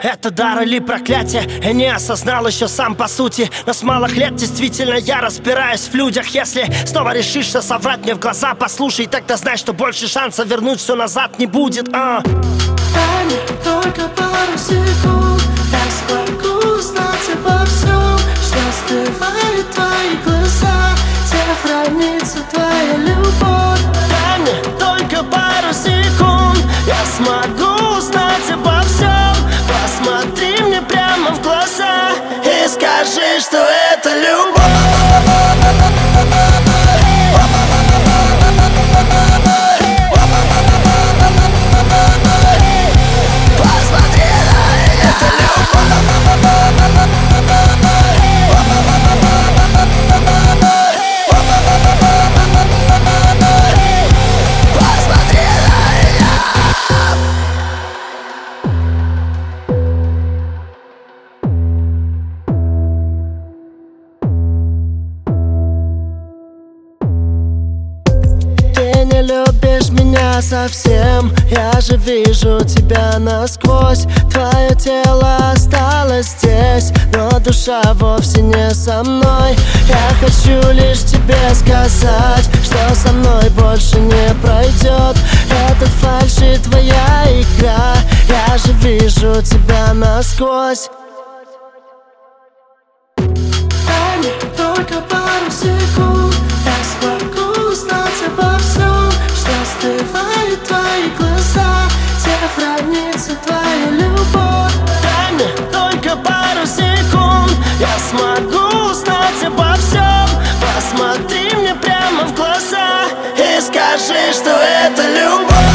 Это дар или проклятие, я не осознал еще сам по сути. Но с малых лет действительно я разбираюсь в людях. Если снова решишься соврать мне в глаза, послушай, тогда знай, что больше шанса вернуть все назад не будет. Дай мне только пару секунд, я смогу знать обо всем, что скрывают твои глаза, где хранится твоя любовь. Дай мне только пару секунд, я смогу узнать обо всем. Посмотри мне прямо в глаза и скажи, что это любовь. Любишь меня совсем, я же вижу тебя насквозь. Твое тело осталось здесь, но душа вовсе не со мной. Я хочу лишь тебе сказать, что со мной больше не пройдет этот фальшь и твоя игра. Я же вижу тебя насквозь. Дай мне только пару секунд, я смогу узнать обо всем, что скрывают твои глаза, где хранится твоя любовь. Дай мне только пару секунд, я смогу узнать обо всем. Посмотри мне прямо в глаза и скажи, что это любовь.